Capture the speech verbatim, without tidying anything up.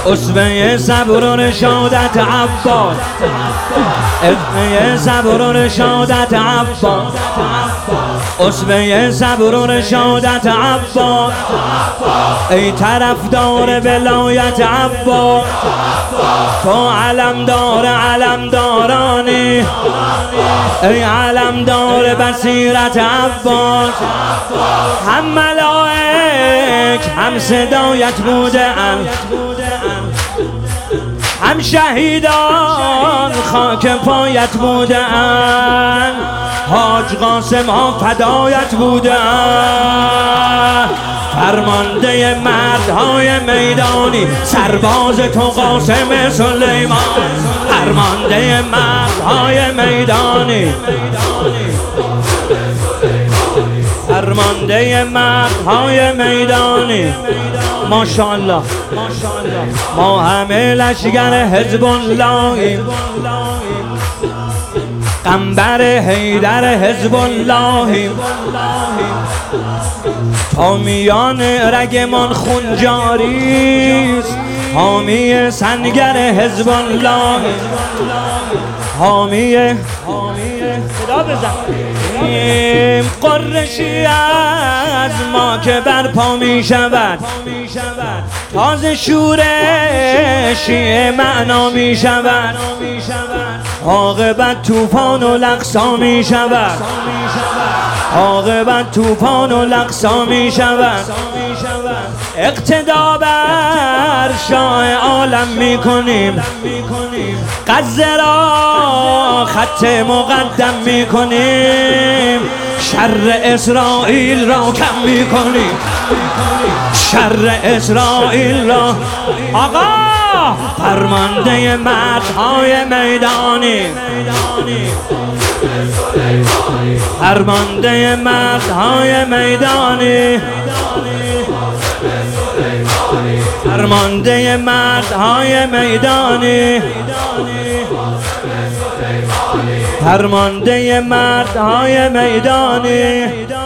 اسوه صبر و رشادت عباس، اسوه صبر و رشادت عباس، اسوه صبر و رشادت عباس، ای طرفدار ولایت عباس، تو علمدار علمدارانی، ای علمدار بصیرت عباس. هم ملائک هم صدایت بوده اند، هم شهیدان خاک پایت بوده اند، حاج قاسم ها فدایت بوده اند. فرمانده مردهای میدانی سرباز تو قاسم سلیمان، فرمانده مردهای میدانی، فرمانده مردهای میدانی. ماشاءالله ما همه لشگر حزب اللهیم، قنبر حیدر حزب اللهیم، تا میان رگمان خون جاریست، حامی سنگر حزب الله، حامی صدا بزن قرشی از ما که برپا می شود، تازه شورشی معنا می شود، عاقبت توفان و لقصا می شود، عاقبت توفان و لقصا می شود. اقتدا بر شاه عالم می کنیم، غزه را خط مقدم می کنیم، شر اسرائیل را کم می کنیم، شر اسرائیل را. آقا فرمانده مردهای میدانی، فرمانده مردهای میدانی، فرمانده مردهای میدانی، فرمانده مردهای میدانی.